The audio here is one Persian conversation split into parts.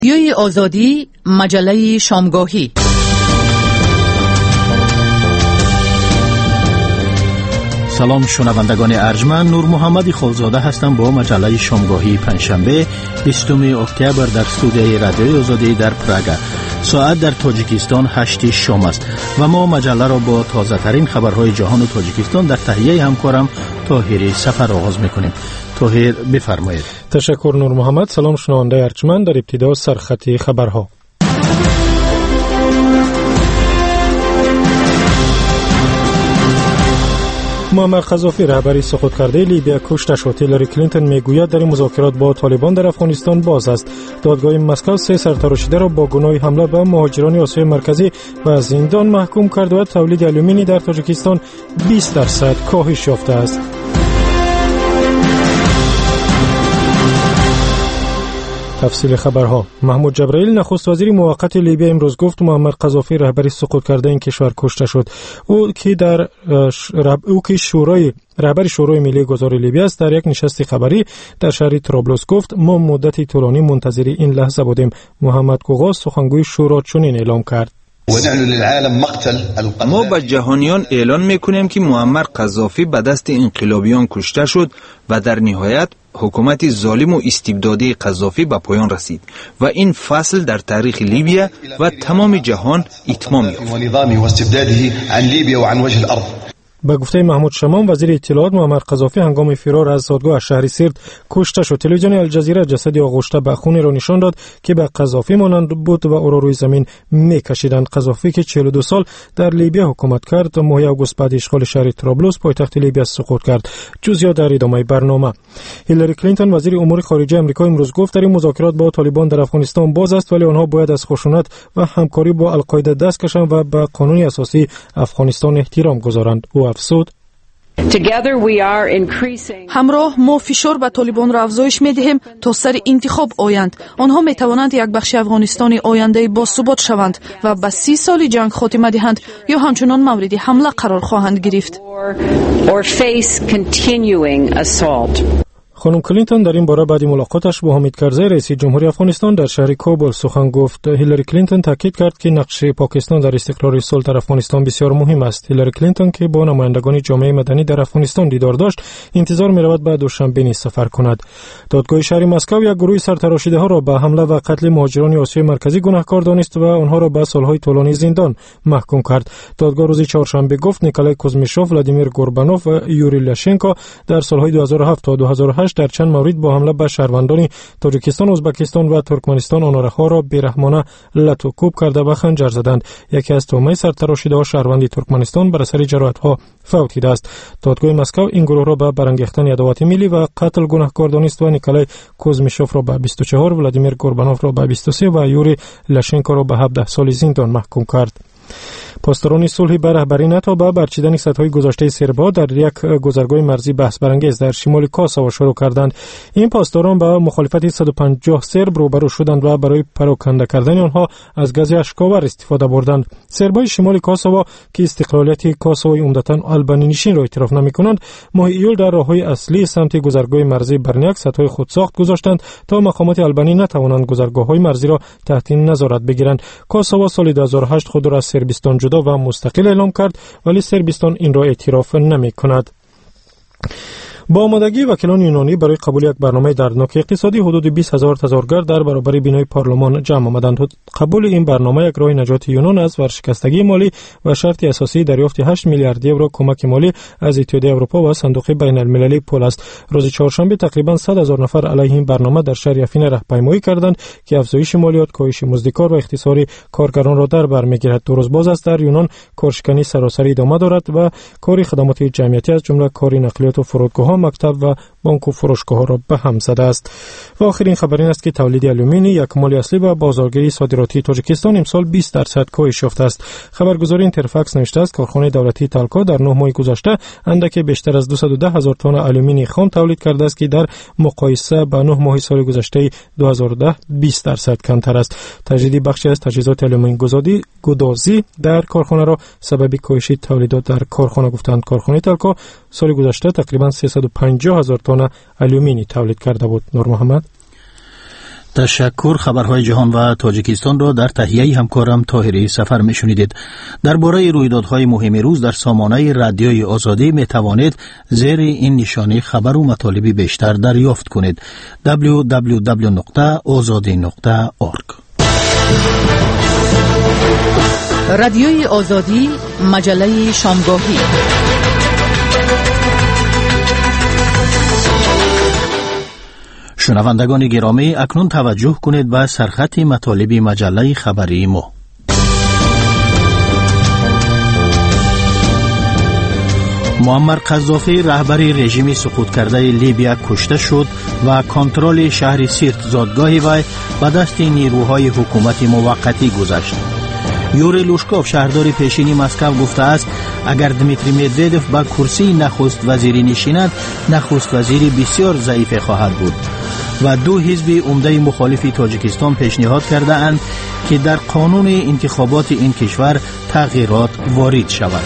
رادیوی آزادی، مجله شامگاهی. سلام شنوندگان ارجمند، نور محمد خالزاده هستم با مجله شامگاهی پنجشنبه 20 اکتبر در استودیوی رادیوی آزادی در پراگ. ساعت در تاجیکستان 8 شام است و ما مجله را با تازه ترین خبرهای جهان و تاجیکستان در تهیه همکارم طاهر سفر آغاز میکنیم. طاهر بفرمایید. تشکر نور محمد. سلام شنونده ارجمند، در ابتدا سرخط خبرها. معمر قذافی رهبر سقوط کرده لیبیا کشته شد. هیلاری کلینتون میگوید در مذاکرات با طالبان در افغانستان باز است. دادگاه مسکو 3 سرتراشیده را با گناه حمله به مهاجران آسیای مرکزی به زندان محکوم کرد و تولید آلومینی در تاجیکستان 20% کاهش یافته است. تفصیل خبرها. محمود جبرائیل نخست وزیر موقت لیبیا امروز گفت معمر قذافی رهبر سقوط کرده این کشور کشته شد. او که رهبر شورای ملی گذار لیبیا است، در یک نشست خبری در شهر طرابلس گفت ما مدتی طولانی منتظر این لحظه بودیم. محمد کوغا سخنگوی شورا چنین اعلام کرد: ما به جهانیان اعلان میکنیم که معمر قذافی به دست انقلابیان کشته شد و در نهایت حکومت ظالم و استبدادی قذافی به پایان رسید و این فصل در تاریخ لیبیا و تمام جهان اتمام یافت. با گفته محمود شمام وزیر اطلاعات، معمر قذافی هنگام فرار از دادگاه شهر سرت کشته شد. تلویزیون الجزیره جسد آغشته به خون را نشان داد که به قذافی مانند بود و او را روی زمین میکشیدند. قذافی که 42 سال در لیبیا حکومت کرد، ماه آگوست بعد اشغال شهر طرابلس پایتخت لیبیا سقوط کرد. جزئیات در ادامه برنامه. هیلاری کلینتون وزیر امور خارجه آمریکا امروز گفت در این مذاکرات با طالبان در افغانستان باز است، ولی آنها باید از خشونت و همکاری با القاعده دست کشند و به قانون اساسی افغانستان احترام گذارند. او افزود: همراه ما فشار به طالبان را افزایش می‌دهیم تا سر انتخاب آیند. آنها می‌توانند یک بخش افغانستان آینده با ثبات شوند و به 30 سال جنگ خاتمه دهند یا همچنان مورد حمله قرار خواهند گرفت. خانم کلینتون در این باره بعد ملاقاتش با حامد کرزی رئیس جمهوری افغانستان در شهر کابل سخن گفت. هیلاری کلینتون تاکید کرد که نقش پاکستان در استقرار صلح در افغانستان بسیار مهم است. هیلاری کلینتون که با نمایندگان جامعه مدنی در افغانستان دیدار داشت، انتظار می‌رود بعد دوشنبه نیز سفر کند. دادگاه شهر مسکو یک گروه سرتراشیده‌ها را به حمله و قتل مهاجران آسیای مرکزی گناهکار دانست و آنها را به سال‌های طولانی زندان محکوم کرد. دادگاه روز چهارشنبه گفت نیکولای کوزمیشوف، ولادیمیر گوربانوف و یوری لاشنکو در سال‌های 2007 تا 2008 در چند مورد با حمله به شهروندان تاجیکستان، ازبکستان و ترکمنستان آنها را بیرحمانه لط و کوب کرده و خنجر زدند. یکی از تومه سرتراشیده‌ها شهروندی ترکمنستان بر اثر جراحت‌ها فوت دیده است. دادگاه مسکو این گروه را به برانگیختن ادوات ملی و قتل گناهکار دانست و نیکولای کوزمیشوف را به 24، ولادیمیر گوربانوف را به 23 و یوری لاشنکو را به 17 سال زندان محکوم کرد. پاسداران صلح به رهبری ناتو با برچیدن سدهای گذشته سربا در یک گذرگاه مرزی بحث برانگیز در شمال کاساوا شروع کردند. این پاسداران با مخالفت 150 سرب روبرو شدند و برای پراکنده کردن آنها از گاز اشکاور استفاده بردند. سربای شمال کاساوا که استقلالیت کاساوای عمدتاً آلبانی نشین را اعتراف نمی‌کنند، ماه ایول در راههای اصلی سمت گذرگاه مرزی برنیاک سدهای خودساخت گذاشتند تا مقامات آلبانی نتوانند گذرگاه‌های مرزی را تحت نظارت بگیرند. کاساوا سال 2008 خود را از سربستان جدا و مستقل اعلام کرد، ولی سربستان این را اعتراف نمی کند. با آمادگی وکیلان یونانی برای قبول یک برنامه دردناک اقتصادی، حدود 20,000 تظاهرگر در برابر بینای پارلمان جمع آمدند. قبول این برنامه یک راه نجات یونان از ورشکستگی مالی و شرط اساسی دریافت 8 میلیارد یورو کمک مالی از اتحادیه اروپا و صندوق بین المللی پول است. روز چهارشنبه تقریبا 100,000 نفر علیه این برنامه در شهر افین راهپیمایی کردند که افزایش مالیات، کاهش مزدکار و اختصار کارگران را در بر میگیرد. 2 روز باز است در یونان کارشکنی سراسری ادامه دارد و کار خدمات جمعیتی از جمله کار نقلیات و فرودگاه‌ها، مکتب و بانک و فروشگاه‌ها را به هم زده است. و آخرین خبر این است که تولید آلومینی، یک مایل اصلی و بازارگیری صادراتی تاجیکستان، امسال 20% کاهش یافته است. خبرگزاری اینترفاکس نوشته است کارخانه دولتی تالکو در 9 ماه گذشته اندکی بیشتر از 210,000 تن آلومینی خام تولید کرده است که در مقایسه با 9 ماه سال گذشته 2010 20% کمتر است. تجدید بخشی از تجهیزات آلومینی گدازی در کارخانه را سبب کاهش تولیدات در کارخانه گفتند. کارخانه تالکو سال گذشته تقریبا 350,000 تن آلومینی تولید کرده بود. نور محمد. تشکر. خبرهای جهان و تاجیکستان را در تهیه همکارم طاهری سفر میشنیدید. درباره رویدادهای مهم روز در سامانه رادیوی آزادی می توانید زیر این نشانی خبر و مطالب بیشتر دریافت کنید. www.azadi.org. رادیوی آزادی، مجله شامگاهی. شنوندگان گرامی، اکنون توجه کنید به سرخط مطالب مجله خبری ما. معمر قذافی رهبر رژیم سقوط کرده لیبیا کشته شد و کنترل شهر سیرت زادگاه وی به دست نیروهای حکومت موقتی گذشت. یوری لوشکوف شهردار پیشینی مسکو گفته است اگر دمیتری مدودوف با کرسی نخست وزیری نشیند، نخست وزیری بسیار ضعیف خواهد بود. و دو حزب عمده مخالف تاجیکستان پیشنهاد کرده اند که در قانون انتخابات این کشور تغییرات وارد شود.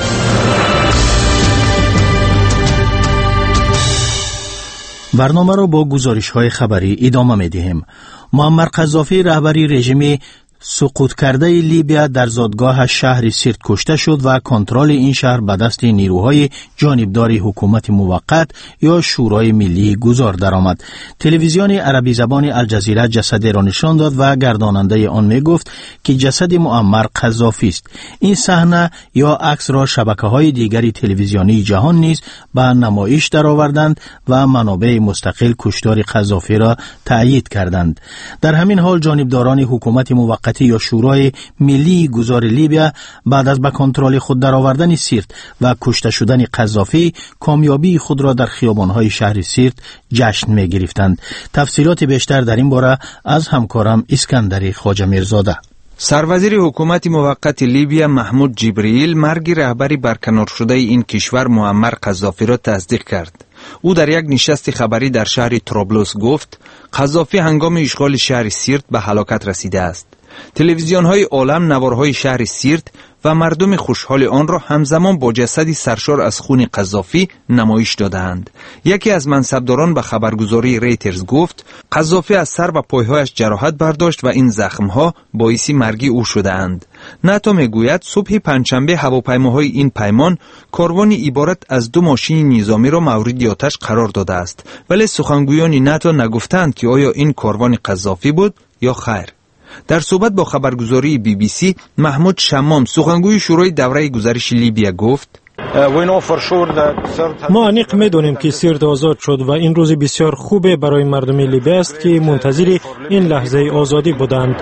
برنامه را با گزارش‌های خبری ادامه می‌دهیم. معمر قذافی رهبر رژیم سقوط کرده لیبیا در زادگاه شهر سیرت کشته شد و کنترل این شهر به دست نیروهای جانبدار حکومت موقت یا شورای ملی گذار درآمد. تلویزیون عربی زبان الجزیره جسد را نشان داد و گرداننده آن می گفت که جسد معمر قذافی است. این صحنه یا عکس را شبکه‌های دیگری تلویزیونی جهان نیز به نمایش درآوردند و منابع مستقل کشتار قذافی را تأیید کردند. در همین حال جانبداران حکومت موقت یا شورای ملی گذار لیبیا بعد از به کنترل خود درآوردن سیرت و کشته شدن قذافی کامیابی خود را در خیابان‌های شهر سیرت جشن می‌گرفتند. تفصیلات بیشتر در این باره از همکارم اسکندری خواجه میرزاده. سروزیر حکومت موقت لیبیا محمود جبریل مرگ رهبری برکنار شده این کشور معمر قذافی را تصدیق کرد. او در یک نشست خبری در شهر طرابلس گفت قذافی هنگام اشغال شهر سیرت به هلاکت رسیده است. تلویزیون‌های عالم نوارهای شهر سیرت و مردم خوشحال آن را همزمان با جسدی سرشار از خون قذافی نمایش دادند. یکی از منصبداران به خبرگزاری ریترز گفت قذافی از سر و پایهایش جراحت برداشت و این زخم‌ها باعث مرگ او شده‌اند. ناتو میگوید صبح پنجشنبه هواپیماهای این پیمان کاروانی عبارت از 2 ماشین نظامی را مورد آتش قرار داده است، ولی سخنگویان ناتو نگفتند که آیا این کاروان قذافی بود یا خیر. در صحبت با خبرگزاری BBC محمود شمام سخنگوی شورای دوره گزارش لیبیا گفت ما انیق میدونیم که سیرت آزاد شد و این روز بسیار خوبه برای مردم لیبیا است که منتظر این لحظه آزادی بودند.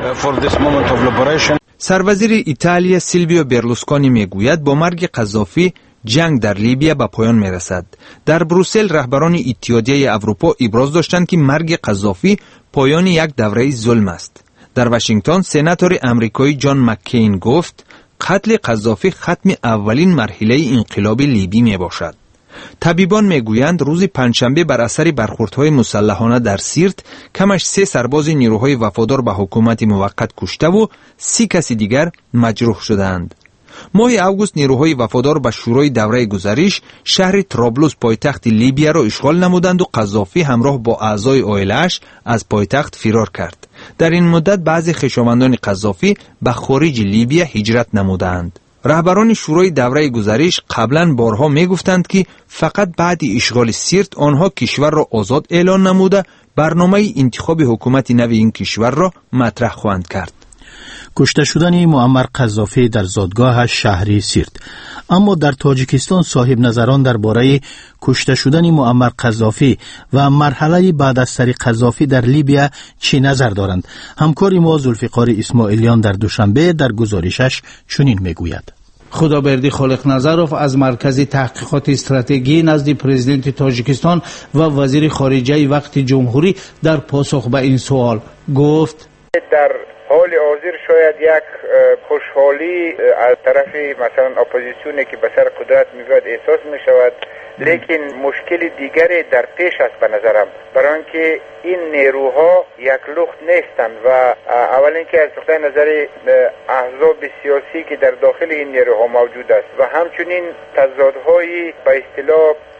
سروزیر ایتالیا سیلویو برلوسکونی میگوید با مرگ قذافی جنگ در لیبیا به پایان میرسد. در بروسل رهبران اتحادیه اروپا ابراز داشتند که مرگ قذافی پایان یک دوره ظلم است. در واشنگتن سناتور امریکایی جان مککین گفت قتل قذافی ختم اولین مرحله انقلاب لیبی می باشد. طبیبان می گویند روز پنجشنبه بر اثر برخوردهای مسلحانه در سیرت کمش 3 سرباز نیروهای وفادار به حکومت موقت کشته و 30 کس دیگر مجروح شدند. ماه اوگوست نیروهای وفادار به شورای دوره گزارش شهر طرابلس پایتخت لیبیا را اشغال نمودند و قذافی همراه با اعضای عائله‌اش از پایتخت فرار کرد. در این مدت بعضی خویشاوندان قذافی به خارج لیبیا هجرت نمودند. رهبران شورای دوره گزارش قبلا بارها می گفتند که فقط بعد اشغال سیرت آنها کشور را آزاد اعلان نموده برنامه انتخاب حکومت نو این کشور را مطرح خواهند کرد. کشته شدن معمر قذافی در زادگاه شهری سیرت. اما در تاجیکستان صاحب نظران درباره کشته شدن معمر قذافی و مرحله بعد از سر قذافی در لیبیا چی نظر دارند؟ همکار ما ذوالفقار اسماعیلیان در دوشنبه در گزارشش چنین میگوید. خدابردی خالق نظروف از مرکز تحقیقات استراتژی نزد پرزیدنت تاجیکستان و وزیر خارجه وقت جمهوری در پاسخ به این سوال گفت در حال حاضر شاید یک خوشحالی از طرف مثلا اپوزیسیونی که به سر قدرت میاد احساس میشود، لیکن مشکل دیگری در پیش است به نظرم، برای اینکه این نیروها یک لخت نیستند و اول اینکه از نظر احزاب سیاسی که در داخل این نیروها موجود است و همچنین تضادهای به اصطلاح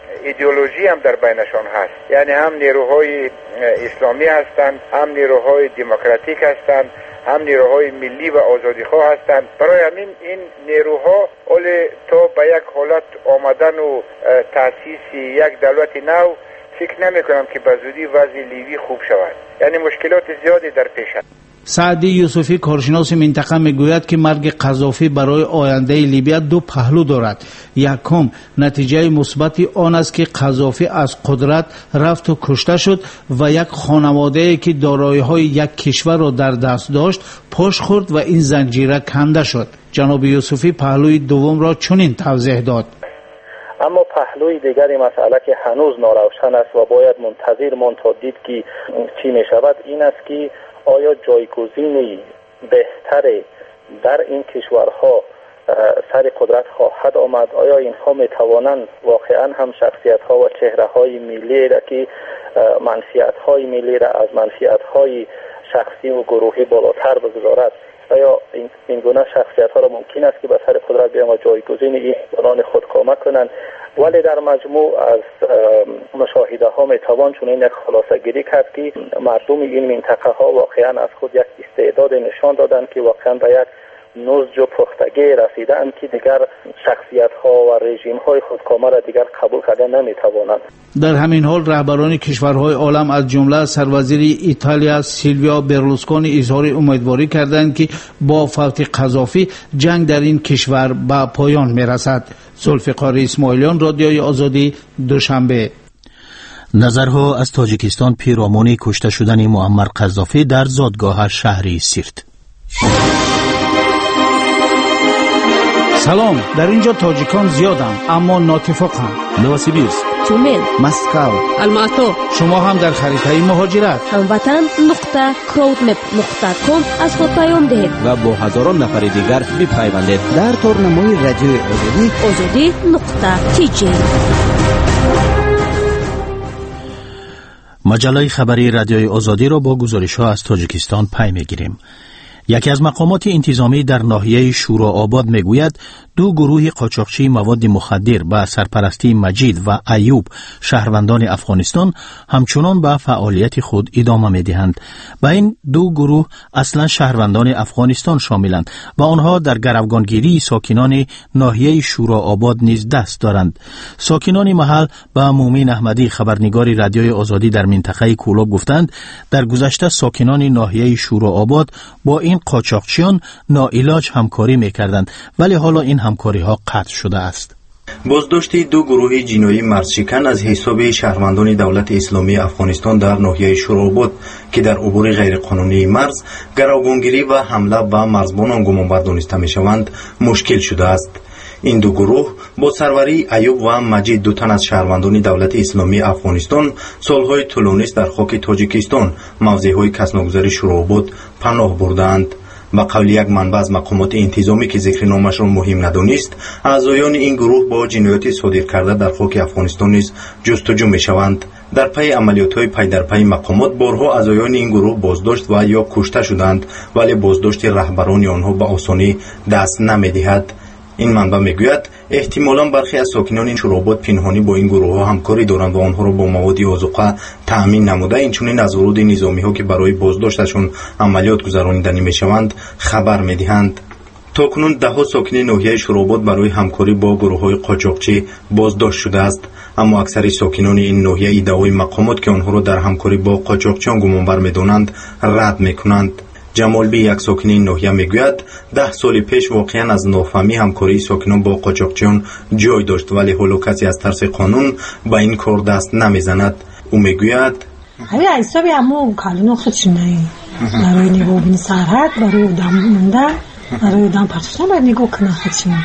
ایدئولوژی هم در بینشان هست، یعنی هم نیروهای اسلامی هستند، هم نیروهای دموکراتیک هستند، هم نیروهای ملی و آزادیخواه هستند. برای همین این نیروها تا به یک حالت آمدن و تأسیس یک دولت نو فکر نمی کنم که به زودی وضع لیبی خوب شود، یعنی مشکلات زیادی در پیش است. سعدی یوسفی کارشناس منطقه میگوید که مرگ قذافی برای آینده لیبی دو پهلو دارد. یکم نتیجه مثبت آن است که قذافی از قدرت رفت و کشته شد و یک خانواده که دارایی‌های یک کشور را در دست داشت پاش خورد و این زنجیره کنده شد. جناب یوسفی پهلوی دوم را چنین توضیح داد: اما پهلوی دیگری مسئله که هنوز ناروشن است و باید منتظر ماند تا دید که چی می شود این است که آیا جایگزینی بهتر در این کشورها سر قدرت خواهد آمد؟ آیا اینها می توانند واقعا هم شخصیت ها و چهره های ملی را که منفعت های ملی را از منفعت های شخصی و گروهی بالاتر بگذارد؟ آیا این گونه شخصیت ها را ممکن است که به سر قدرت بیان و جایگزین این بنان خود کمک کنند؟ ولی در مجموع از مشاهده ها می توان چون یک خلاصه گیری کرد که مردم این منطقه ها واقعا از خود یک استعداد نشان دادند که واقعا به یک نضج و پختگی رسیدند که دیگر شخصیت ها و رژیم های خودکامه را دیگر قبول کردن نمی توانند. در همین حال رهبران کشورهای عالم از جمله سروزیر ایتالیا سیلویا برلوسکونی اظهار امیدواری کردند که با فوت قذافی جنگ در این کشور به پایان میرسد. ذوالفقار اسماعیلیان، رادیوی آزادی، دوشنبه. نظرها از تاجیکستان پیرامون کشته شدن معمر قذافی در زادگاه شهری سیرت. سلام، در اینجا تاجیکان زیادند اما ناتفاقند. نوسیبیرسک، تومن، مسکو، الماتو. شما هم در خریطه مهاجرت هموطن.crowdmap.com از خود پیام دهید و با هزاران نفر دیگر بپیوندید در تورنمای رادیوی آزادی.tj. مجله خبری رادیوی آزادی را با گزارش‌ها از تاجیکستان پی می‌گیریم. یکی از مقامات انتظامی در ناحیه شوراآباد میگوید دو گروه قاچاقچی مواد مخدر به سرپرستی مجید و ایوب شهروندان افغانستان همچنان به فعالیت خود ادامه میدهند. به این دو گروه اصلا شهروندان افغانستان شاملند و آنها در گروگانگیری ساکنان ناحیه شوراآباد نیز دست دارند. ساکنان محل به مومن احمدی خبرنگار رادیوی آزادی در منطقه کولاب گفتند در گذشته ساکنان ناحیه شوراآباد با این قاچاقچیان ناعلاج همکاری میکردند ولی حالا این همکاری ها قطع شده است. بازداشت دو گروه جنایی مرزشکن از حساب شهروندان دولت اسلامی افغانستان در ناحیه شوراآباد که در عبور غیرقانونی مرز گروگانگیری و حمله به مرزبانان گمانبر دانسته میشوند مشکل شده است. این دو گروه با سروری ایوب و مجید دو تن از شهروندان دولت اسلامی افغانستان سالهای طولانی در خاک تاجیکستان موضعهای کسناگذار شوراآباد پناه بردند. با قول یک منبع از مقامات انتظامی که ذکر نامش را مهم ندانست، اعضایان این گروه با جنایات صادر کرده در خاک افغانستان نیز جستجو میشوند. در پی عملیات‌های پی در پی مقامات بارها اعضایان این گروه بازداشت و یا کشته شدند ولی بازداشت رهبران آنها به آسانی دست نمی‌دهد. این منبع میگوید احتمالاً برخی از ساکنان این شوراآباد پنهانی با این گروه ها همکاری دارند و آنها را با مواد آذوقه تأمین نموده اینچنین از ورود نظامی ها که برای بازداشتشون عملیات گذرانیدنی میشوند خبر میدهند. تاکنون دهها ساکن ناحیه شوراآباد برای همکاری با گروه های قاچاقچی بازداشت شده است، اما اکثر ساکنان این ناحیه ادعای مقامات که آنها را در همکاری با قاچاقچیان گمانبر میدانند رد میکنند. جمال بی یک ساکن این ناحیه میگوید 10 سال پیش واقعا از نافهمی همکاری ساکنان با قاچاقچیان جای داشت ولی حالا کسی از ترس قانون به این کار دست نمیزند. او میگوید همین حسابی همون کالونو خودشون برای نگاه بین سرحد برای آدم موندن برای آدم پرتشتن باید نگاه کنه خودشون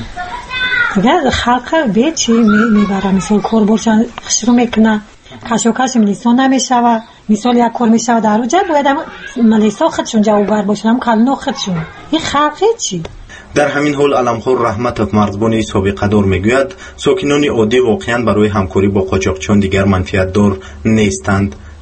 دیگه خلق به چی میبره مثال کار باشن خشرو میکنه کشوکش ملیسا نمیشوه مثال یک کار میشوه در رو جد باید ملیسا خودشون جوابگر باشن هم کالونو خودشون این خلقه چی؟ در همین حال علمخور رحمت مرزبان سابقه دار میگوید ساکنان عادی واقعا برای همکاری با قاچاقچیان دیگر منفعت دار نیستند.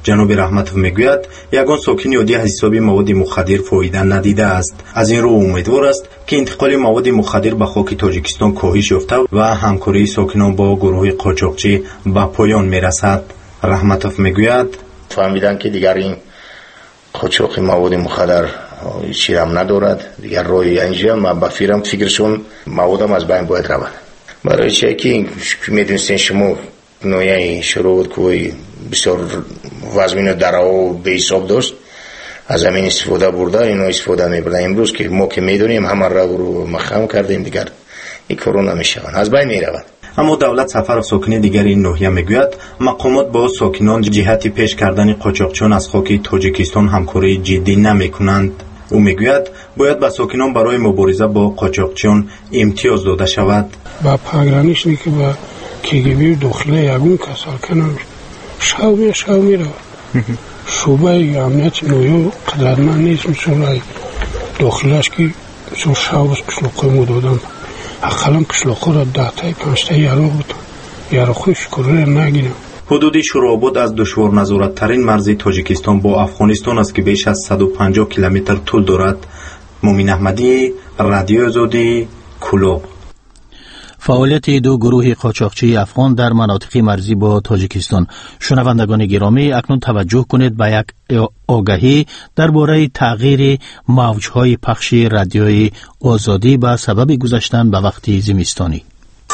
جناب رحمتوف میگوید یگان ساکن عادی از حساب مواد مخدر فایده ندیده است. از این رو امیدوار است که انتقال مواد مخدر به خاک تاجیکستان کاهش یافته و همکاری ساکنان با گروه قاچاقچی به پایان میرسد. رحمتوف میگوید فهمیدن که دیگر این قاچاق مواد مخدر چیرم ندارد، دیگر روی اینجا ما با فکرشون موادم از بین باید رود. برای چه که میدونستین شما نوعی شروع که بسیار وزمین درآ به حساب داشت، از زمین استفاده برده اینو استفاده میبردن. امروز که ما که میدونیم همه رو مخم کردیم دیگر این کارو نمیشوند، از بین میرود. اما دولت سفر ساکنی دیگر این ناحیه میگوید مقامات با ساکنان جهت پیش کردن قاچاقچیان از خاک تاجیکستان همکاری جدی نمیکنند. او میگوید باید به ساکنان برای مبارزه با قاچاقچیان امتیاز داده شود. با پاگرانیشنی که با کیگیبی داخله یگون کسال کنن شو میره شعبه امنیت نویو قدرتمند نیست مثل داخلش که مثل شو کشلوقای مدادم اقلم کشلوقا را 10-15 یارو بود یارو خوش کره نگیرم. حدود شوراباد از دشوار نظارت ترین مرز تاجیکستان با افغانستان است که بیش از 150 کیلومتر طول دارد. مومین احمدی، رادیو آزادی، کلوب. فعالیت دو گروه قاچاقچی افغان در مناطق مرزی با تاجیکستان. شنوندگان گرامی، اکنون توجه کنید به یک آگهی درباره تغییر موجهای پخش رادیوی آزادی به سبب گذشتن به وقت زمستانی.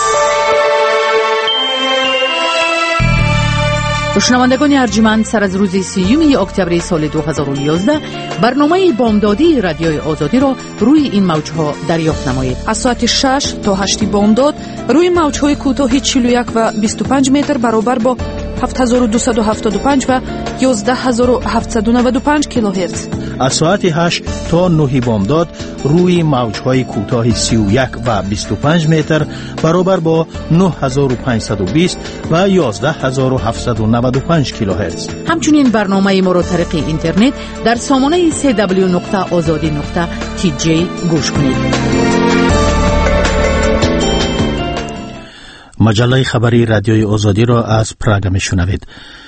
شنوندگان ارجمند، سر از روز 30 اکتبر سال 2011 برنامه بامدادی رادیوی آزادی را روی این موجها دریافت نمایید. از ساعت 6 تا 8 بامداد روی موجهای کوتاه 41 و 25 متر برابر با 7275 و 11795 کیلوهرتز. از ساعت 8 تا 9 بامداد روی موجهای کوتاه 31 و 25 متر برابر با 9520 و 11795 کیلوهرتز. همچنین برنامه ما را طریق اینترنت در سامانه www.azadi.tj گوش کنید. مجله خبری رادیوی آزادی را از پراگ میشنوید.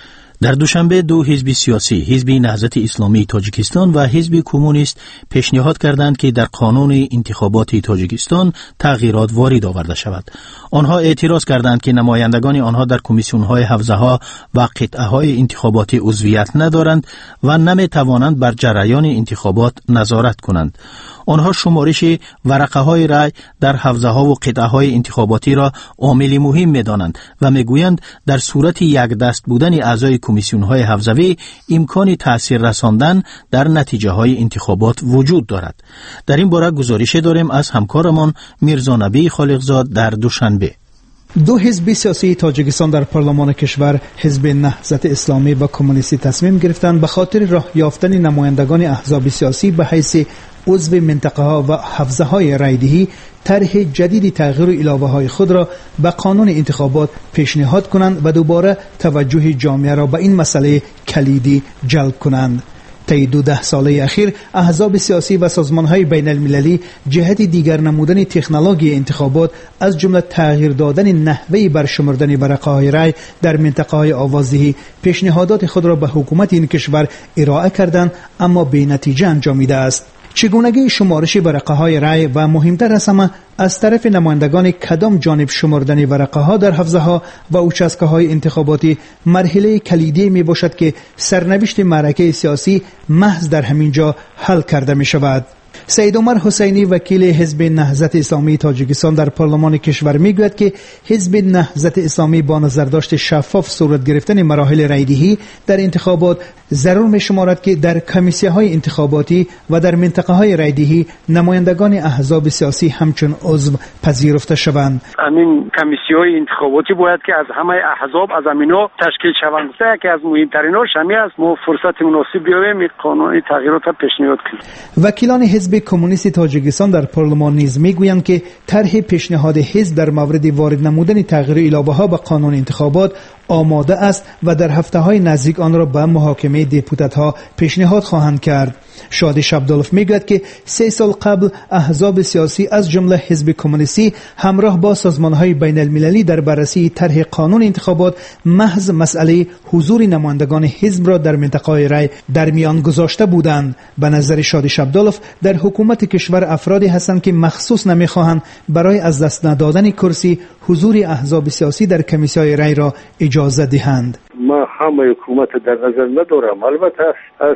در دوشنبه دو حزب سیاسی، حزب نهضت اسلامی تاجیکستان و حزب کمونیست پیشنهاد کردند که در قانون انتخابات تاجیکستان تغییرات وارد آورده شود. آنها اعتراض کردند که نمایندگان آنها در کمیسیون‌های حوزه‌ها و قطعه‌های انتخاباتی عضویت ندارند و نمی‌توانند بر جریان انتخابات نظارت کنند. آنها شمارش ورقه‌های رای در حوزه‌ها و قطعه‌های انتخاباتی را عامل مهم می‌دانند و می‌گویند در صورت یک دست بودن اعضای کمیسیون‌های حوزوی امکان تأثیر رساندن در نتیجه‌های انتخابات وجود دارد. در این باره گزارش داریم از همکارمان میرزا نبی خالقزاد در دوشنبه. دو حزب سیاسی تاجیکستان در پارلمان کشور، حزب نهضت اسلامی و کمونیستی تصمیم گرفتند به خاطر راه یافتن نمایندگان احزاب سیاسی به حیث عضو منطقه ها و حوزه های رایدهی طرح جدید تغییر و الهه های خود را به قانون انتخابات پیشنهاد کنند و دوباره توجه جامعه را به این مسئله کلیدی جلب کنند. طی 12 ساله اخیر احزاب سیاسی و سازمان‌های بین المللی جهت دیگر نمودن تکنولوژی انتخابات از جمله تغییر دادن نحوه برشمردن ورقه‌های رای در منطقه‌های آوازدهی پیشنهادات خود را به حکومت این کشور ارائه کردند، اما بی نتیجه انجامیده است. چگونگی شمارش ورقه‌های رای و مهمتر از همه از طرف نمایندگان کدام جانب شمردن ورقه‌ها در حوزه‌ها و اوچسکه‌های انتخاباتی مرحله کلیدی می باشد که سرنوشت معرکه سیاسی محض در همین جا حل کرده می شود. سید عمر حسینی وکیل حزب نهضت اسلامی تاجیکستان در پارلمان کشور میگوید که حزب نهضت اسلامی با نظرداشت شفاف صورت گرفتن مراحل رایدهی در انتخابات ضرور می‌شمارد که در کمیسی‌های انتخاباتی و در منطقه‌های رایدهی نمایندگان احزاب سیاسی همچون عضو پذیرفته شوند. همین کمیسی‌های انتخاباتی باید که از همه احزاب از امینا تشکیل شوند. که از مهمتریناش همین است ما فرصت مناسب بیابیم قانون تغییرات را پیشنهاد کنیم. وکیلان حزب کمونیست تاجیکستان در پارلمان نیز میگویند که طرح پیشنهاد حزب در مورد وارد نمودن تغییر الهه‌ها به قانون انتخابات آماده است و در هفته‌های نزدیک آن را به محاکمه دپوتات‌ها پیشنهاد خواهند کرد. شادیش عبدالف میگوید که 3 سال قبل احزاب سیاسی از جمله حزب کمونیستی همراه با سازمان‌های بین المللی در بررسی طرح قانون انتخابات محض مسئله حضور نمایندگان حزب را در منطقه رای در میان گذاشته بودند. به نظر شادیش عبدالف در حکومت کشور افرادی هستند که مخصوص نمیخواهند برای از دست ندادن کرسی حضور احزاب سیاسی در کمیسیون رای را اجازه دهند. ما همه حکومت در نظر ندارم، البته از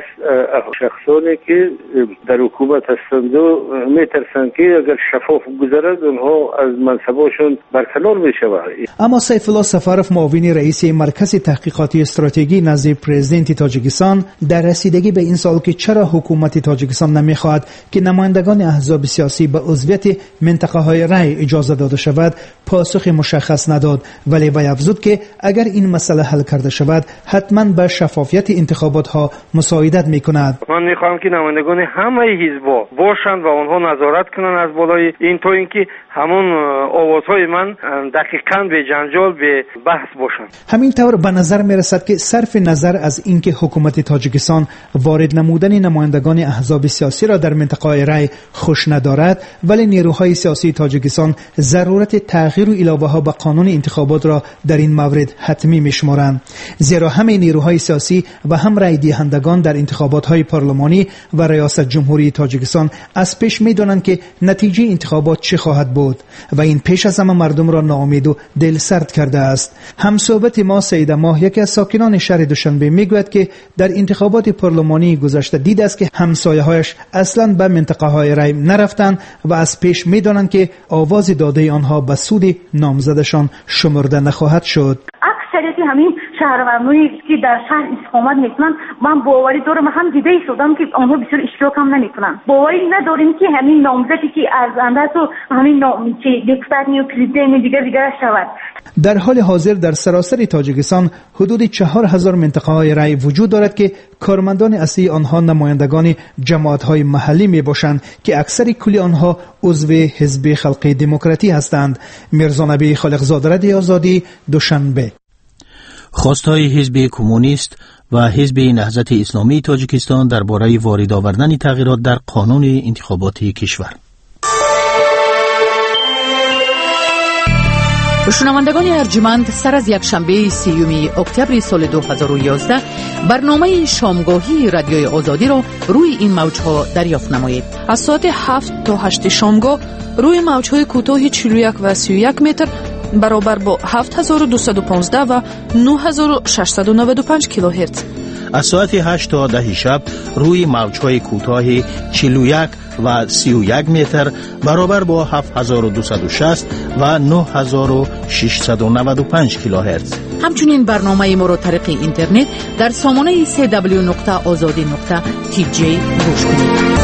شخصانی که در حکومت هستند و میترسند که اگر شفاف گذرد اونها از منصباشون برکنار میشوند. اما سیف الله سفارف معاون رئیس مرکز تحقیقاتی استراتژی نزد پرزیدنت تاجیکستان در رسیدگی به این سوال که چرا حکومت تاجیکستان نمیخواهد که نمایندگان احزاب سیاسی به عضویت منطقه های رای اجازه داده شود پاسخ مشخص نداد، ولی وی افزود که اگر این مسئله حل کرده شود حتما به شفافیت انتخابات ها مساعدت میکند. من میخواهم که نمایندگان همه حزب‌ها باشند و آنها نظارت کنند از بالای این تا اینکه همون آوازهای من دقیقاً به جنجال به بحث باشند. همین طور به نظر میرسد که صرف نظر از اینکه حکومت تاجیکستان وارد نمودن نمایندگان احزاب سیاسی را در منطقه رای خوش ندارد، ولی نیروهای سیاسی تاجیکستان ضرورت تغییر و علاوه ها به قانون انتخابات را در این مورد حتمی میشمارند، زیرا همه نیروهای سیاسی و هم رای دهندگان در انتخابات های پارلمانی و ریاست جمهوری تاجیکستان از پیش میدانند که نتیجه انتخابات چه خواهد بود و این پیش از همه مردم را ناامید و دلسرد کرده است. همصحبت ما سید ماه، یکی از ساکنان شهر دوشنبه، میگوید که در انتخابات پارلمانی گذشته دیده است که همسایه‌هایش اصلا به منطقه های رای نرفتند و از پیش میدانند که آواز داده آنها به سود نامزدشان شمرده نخواهد شد. اکثریت همین شهروندانی که در شهر استقامت میکنن، من باوری دارم، هم دیده شدم که آنها بسیار اشتراک هم نمیکنن. باوری نداریم که همین نامزدی که ارزنده است و همین که دپوتات و پرزیدنت دیگر شود. در حال حاضر در سراسر تاجیکستان حدود 4000 منطقه های رای وجود دارد که کارمندان اصلی آنها نمایندگان جماعت های محلی می باشند که اکثر کلی آنها عضو حزب خلق دموکراتی هستند. میرزا نبی خالقزاده، رادیو آزادی، دوشنبه. خواستهای حزب کمونیست و حزب نهضت اسلامی تاجیکستان درباره وارد آوردن تغییرات در قانون انتخاباتی کشور. شنوندگان ارجمند، سر از یکشنبه 30 اکتبر سال 2011 برنامه شامگاهی رادیوی آزادی را روی این موج‌ها دریافت نمایید. از ساعت 7 تا 8 شامگاه روی موج‌های کوتاه 41 و 31 متر برابر با 7215 و 9695 کیلوهرتز. از ساعت 8 تا 10 شب روی موج‌های کوتاه 41 و 31 متر برابر با 7260 و 9695 کیلوهرتز. همچنین برنامه ما را طریق اینترنت در سامانه www.azadi.tj گوش کنید.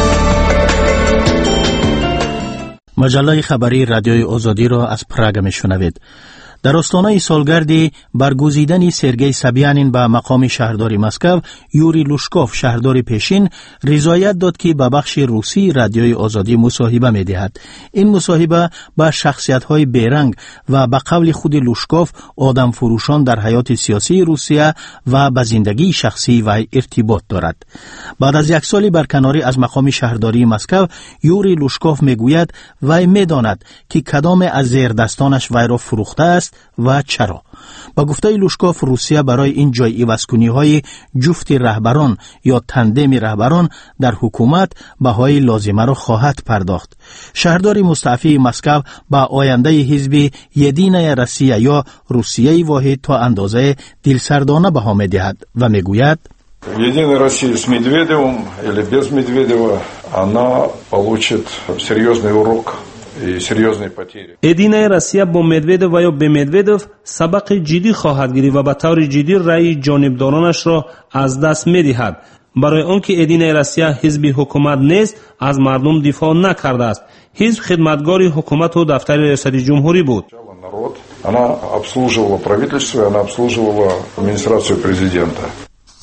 مجله خبری رادیوی آزادی را از پراگ میشنوید. در آستانه سالگرد برگزیدن سرگئی سبیانین به مقام شهرداری مسکو، یوری لوشکوف شهردار پیشین رضایت داد که به بخش روسی رادیوی آزادی مصاحبه می‌دهد. این مصاحبه با شخصیت‌های بیرنگ و به قول خود لوشکوف آدم فروشان در حیات سیاسی روسیه و به زندگی شخصی و ارتباط دارد. بعد از یک سال برکناری از مقام شهرداری مسکو، یوری لوشکوف میگوید وی میداند که کدام از زیردستانش وی را فروخته است و چرا. با گفته لوشکوف، روسیه برای این جای عوض‌کنی‌های جفت رهبران یا تندم رهبران در حکومت بهای لازمه را خواهد پرداخت. شهردار مستعفی مسکو با آینده حزب یدینه روسیه یا روسیه واحد تا اندازه دلسردانه بها می‌دهد و میگوید Единая Россия с Медведевым или без Медведева, она получит серьезный урок. ادینه روسیه با مدویدوف و یا به مدویدوف سبق جدی خواهد گرفت و به طور جدی رأی جانبدارانش را از دست می‌دهد. برای آنکه ادینه روسیه حزب حکومت نیست، از مردم دفاع نکرده است. حزب خدمتگار حکومت و دفتر ریاست جمهوری بود. Она обслуживала правительство, она обслуживала администрацию президента.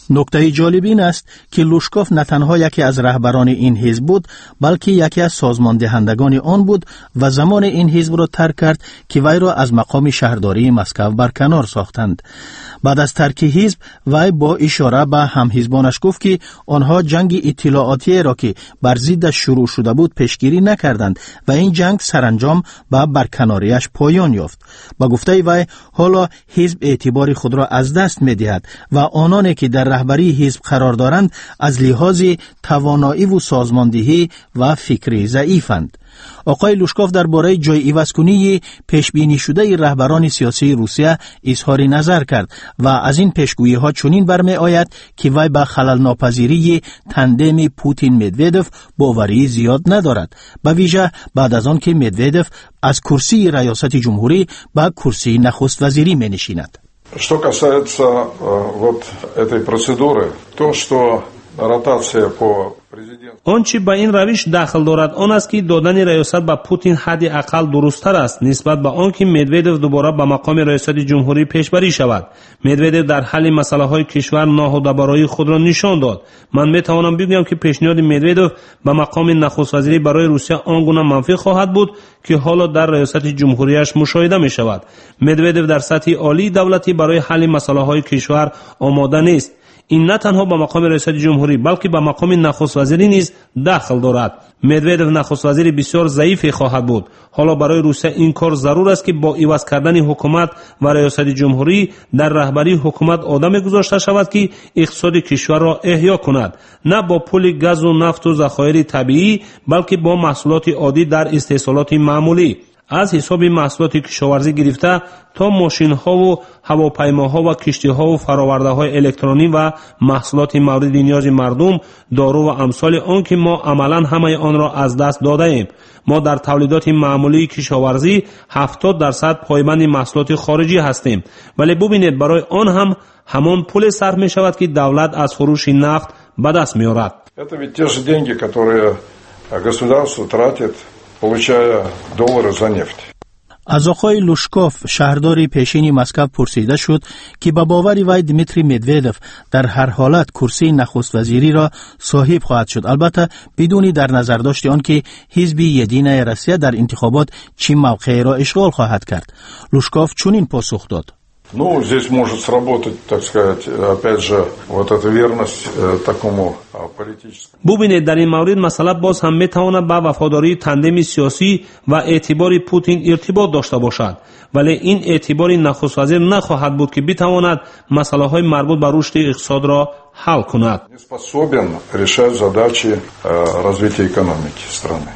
نکته جالب این است که لوشکوف نه تنها یکی از رهبران این حزب بود، بلکه یکی از سازماندهندگان آن بود و زمان این حزب را ترک کرد که وی را از مقام شهرداری مسکو برکنار ساختند. بعد از ترک حزب وی با اشاره به همحزبانش گفت که آنها جنگ اطلاعاتی را که بر ضدش شروع شده بود پیشگیری نکردند و این جنگ سرانجام به برکناریش پایان یافت. با گفته وی حالا حزب اعتبار خود را از دست می‌دهد و آنانی که در رهبری حزب قرار دارند از لحاظ توانایی و سازماندهی و فکری ضعیفند. آقای لوشکوف درباره جای عوض‌کنی پیشبینی شده رهبران سیاسی روسیه اظهار نظر کرد و از این پیشگویی‌ها چنین برمی آید که وی به خلل ناپذیری تندم پوتین مدودف باوری زیاد ندارد، به ویژه بعد از آن که مدودف از کرسی ریاست جمهوری به کرسی نخست وزیری می نشیند. Что касается вот этой процедуры, то, что ротация по آنچه به این روش دخل دارد آن است که دادن ریاست به پوتین حد اقل درست‌تر است نسبت به آن که مدودف دوباره به مقام ریاست جمهوری پیشبری شود. مدودف در حل مسائل کشور ناهمدبری خود را نشان داد. من میتوانم بگویم که پیشنهاد مدودف به مقام نخست وزیری برای روسیه آنگونه منفی خواهد بود که حالا در ریاست جمهوریش مشاهده می شود. مدودف در سطح عالی دولتی برای حل مسائل کشور آماده نیست. این نه تنها به مقام ریاست جمهوری بلکه به مقام نخست وزیری نیز دخل دارد. مدودف نخست وزیر بسیار ضعیفی خواهد بود. حالا برای روسیه این کار ضرور است که با عوض کردن حکومت و ریاست جمهوری در رهبری حکومت آدمی گذاشته شود که اقتصاد کشور را احیا کند، نه با پول گاز و نفت و ذخایر طبیعی بلکه با محصولات عادی در استحصالات معمولی، از حساب محصولات کشاورزی گرفته تا ماشین ها و هواپیماها و کشتی ها و فراورده های الکترونی و محصولات مورد نیاز مردم، دارو و امثال آن که ما عملا همه آن را از دست داده ایم. ما در تولیدات معمولی کشاورزی 70% پایبند محصولات خارجی هستیم، ولی ببینید برای آن هم همان پول صرف می شود که دولت از فروش نفت به دست می آورد. Это ведь те же деньги, которые государство тратит, получая доллары за нефть. از آقای لوشکوف شهرداری پیشین مسکو پرسیده شد که به باور وی دمیتری مدودف در هر حالت کرسی نخست وزیری را صاحب خواهد شد، البته بدون در نظر داشت آن که حزب یدینه روسیه در انتخابات چه موقعی را اشغال خواهد کرد. لوشکوف چنین پاسخ داد: Ну, здесь может сработать, так сказать, опять же, вот эта верность такому политическому. ببینید در این مورد مسئله باز هم میتواند با وفاداری تندم سیاسی و اعتبار پوتین ارتباط داشته باشد، ولی این اعتبار نخست وزیر نخواهد بود که بتواند مسئله های مربوط به رشد اقتصاد را حل کند. Не способен решать задачи развития экономики страны.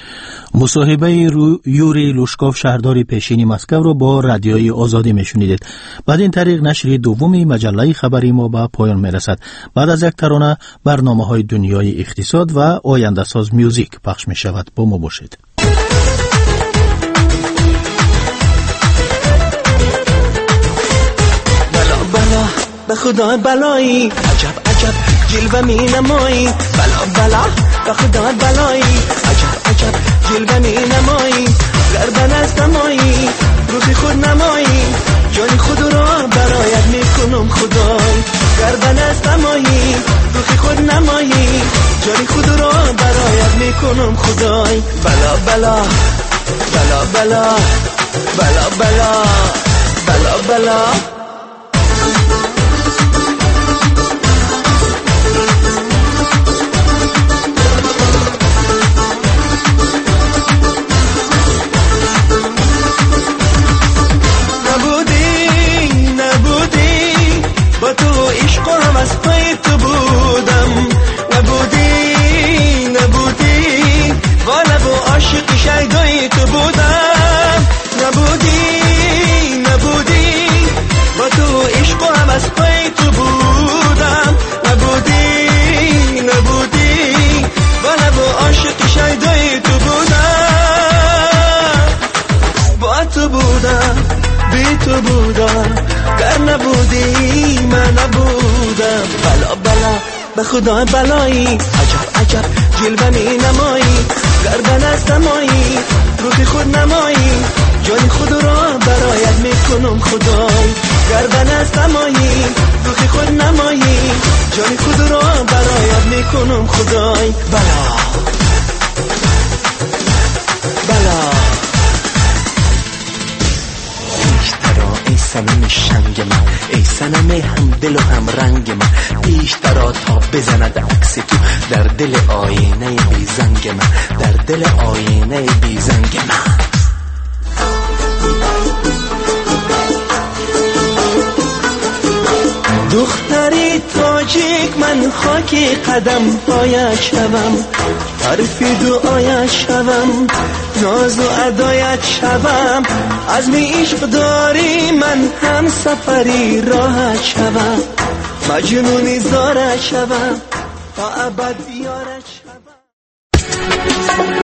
مصاحبه یوری لوشکوف شهرداری پیشین مسکو را با رادیوی آزادی میشنیدید. بعد این طریق نشر دومی مجله خبری ما به پایان میرسد. بعد از یک ترانه برنامه‌های دنیای اقتصاد و آینده ساز میوزیک پخش می شود. با ما باشید. بلا بلا به خدا بلایی، عجب عجب جلوه می نمایی، بلا بلا به خدا بلایی، عجب عجب جلوه می نمایی، گردن از نمایی، روحی خود نمایی، جان خود را برایت می کنم خدای، گردن از نمایی، روحی خود نمایی، جان خود را برایت می کنم خدای. بلا بلا بلا بلا بلا بلا بلا بلا از پای تو بودم، نبودی والا و عاشق شیدای تو بودم، نبودی با تو عشق هم از پای تو بودم، نبودی والا و عاشق شیدای تو بودم، با تو بودم بی تو بودم، گر نبودی من نبودم. بلا بلا به خدا بلایی، عجب عجب جلوه می نمایی، گردن از نمایی، روح خود نمایی، جان خود را برایت میکنم خدای گر به نستمایی روخی خود نمایی جان خود را برایت میکنم خدای بلا بلا ای صمیم شنگ من ای صنم هم دل و هم رنگ من پیشترا تا بزند عکس تو در دل آینه بی زنگ من در دل آینه بی زنگ من دختری تاجیک من خاکی قدم پایت شوم حرف دعایت شوم ناز و ادایت شوم عزم عشق داری من هم سفری راحت شوم مجنونی زارت شوم تا ابد یارت شوم